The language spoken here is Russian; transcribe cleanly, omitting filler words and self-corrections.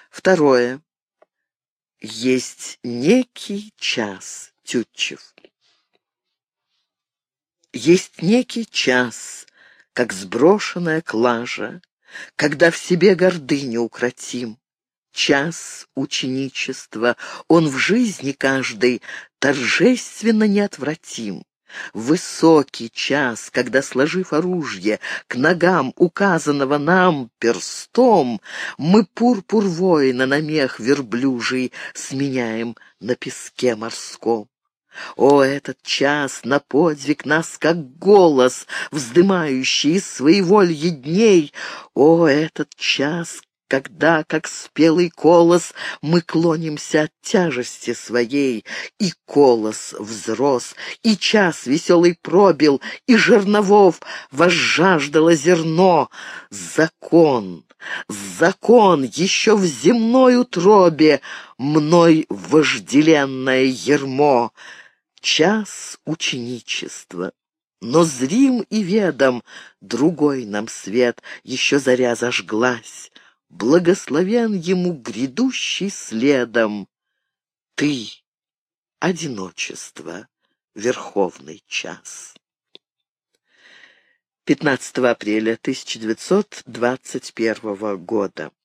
Второе. Есть некий час. Тютчев. Есть некий час, как сброшенная клажа, когда в себе гордыню укротим. Час ученичества, он в жизни каждой торжественно неотвратим. Высокий час, когда, сложив оружие к ногам указанного нам перстом, мы пурпур воина на мех верблюжий сменяем на песке морском. О, этот час на подвиг нас, как голос, вздымающий из своеволья дней! О, этот час, когда, как спелый колос, мы клонимся от тяжести своей, и колос взрос, и час веселый пробил, и жерновов возжаждало зерно. Закон, закон еще в земной утробе, мной вожделенное ярмо. Час ученичества. Но зрим и ведом другой нам свет, еще заря зажглась. Благословен ему грядущий следом. Ты — одиночество, верховный час. 15 апреля 1921 года.